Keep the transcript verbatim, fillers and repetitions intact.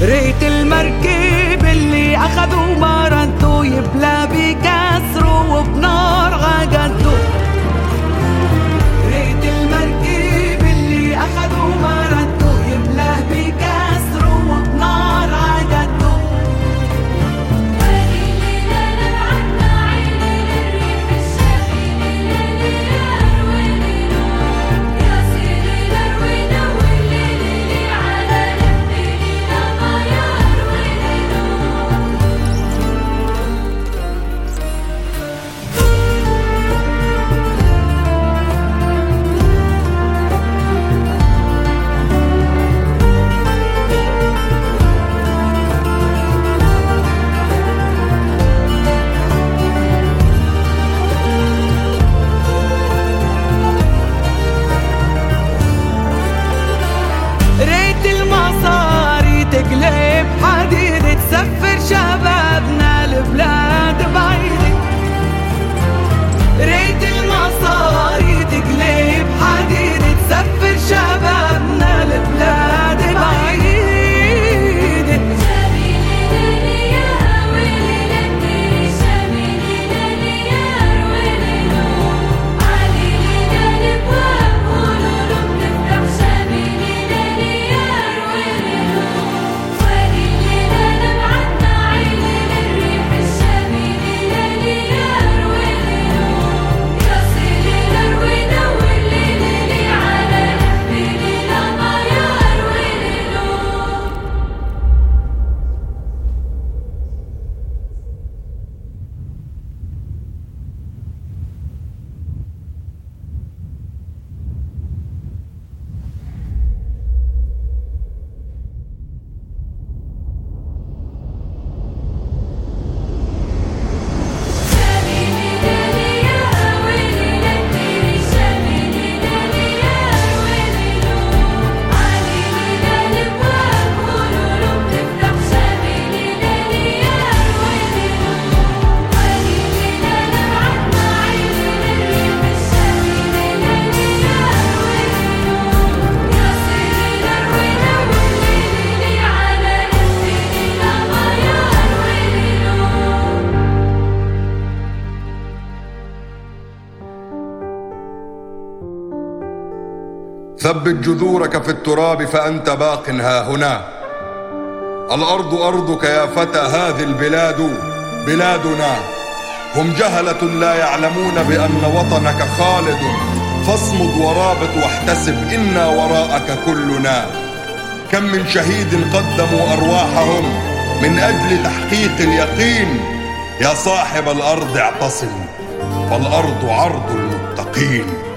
ريت المركب اللي اخذوا ما ردوا يبلى بكسره وبنار عجدوا. ريت المركب اللي اخذوا ما ردوا يبلى بكسره وبنار عجدوا. تقلب حديد تسفر شبابنا لبلاد بعيدة. ريت المصاري تقلب حديد تسفر شبابنا لبلاد بعيدة. ثبت جذورك في التراب فأنت باق ها هنا. الأرض أرضك يا فتى، هذه البلاد بلادنا. هم جهلة لا يعلمون بأن وطنك خالد، فاصمد ورابط واحتسب إنا وراءك كلنا. كم من شهيد قدموا أرواحهم من أجل تحقيق اليقين. يا صاحب الأرض اعتصم، فالأرض عرض المتقين.